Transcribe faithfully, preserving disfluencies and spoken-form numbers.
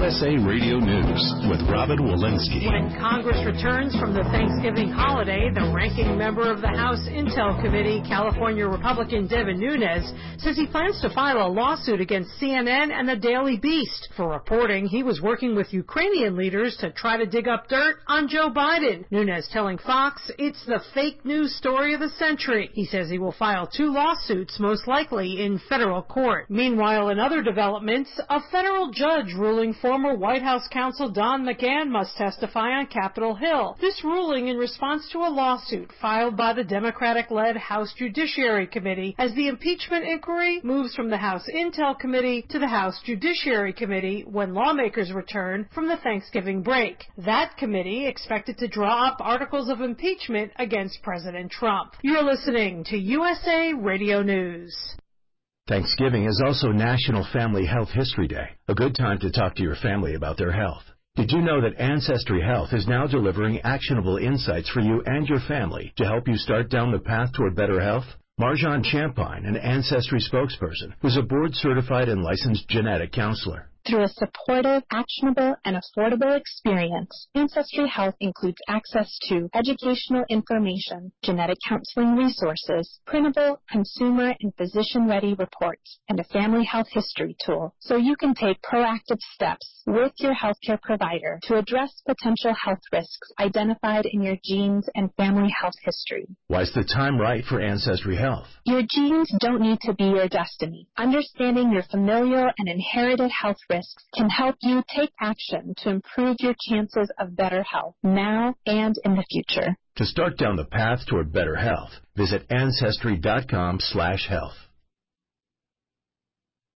S A Radio News with Robin Walensky. When Congress returns from the Thanksgiving holiday, the ranking member of the House Intel Committee, California Republican Devin Nunes, says he plans to file a lawsuit against C N N and the Daily Beast for reporting he was working with Ukrainian leaders to try to dig up dirt on Joe Biden. Nunes telling Fox it's the fake news story of the century. He says he will file two lawsuits, most likely in federal court. Meanwhile, in other developments, a federal judge ruling former White House counsel Don McGahn must testify on Capitol Hill. This ruling in response to a lawsuit filed by the Democratic-led House Judiciary Committee as the impeachment inquiry moves from the House Intel Committee to the House Judiciary Committee when lawmakers return from the Thanksgiving break. That committee expected to draw up articles of impeachment against President Trump. You're listening to U S A Radio News. Thanksgiving is also National Family Health History Day, a good time to talk to your family about their health. Did you know that Ancestry Health is now delivering actionable insights for you and your family to help you start down the path toward better health? Marjan Champine, an Ancestry spokesperson, is a board-certified and licensed genetic counselor. Through a supportive, actionable, and affordable experience, Ancestry Health includes access to educational information, genetic counseling resources, printable, consumer, and physician-ready reports, and a family health history tool so you can take proactive steps with your healthcare provider to address potential health risks identified in your genes and family health history. Why is the time right for Ancestry Health? Your genes don't need to be your destiny. Understanding your familial and inherited health risks can help you take action to improve your chances of better health now and in the future. To start down the path toward better health, visit Ancestry dot com slash health.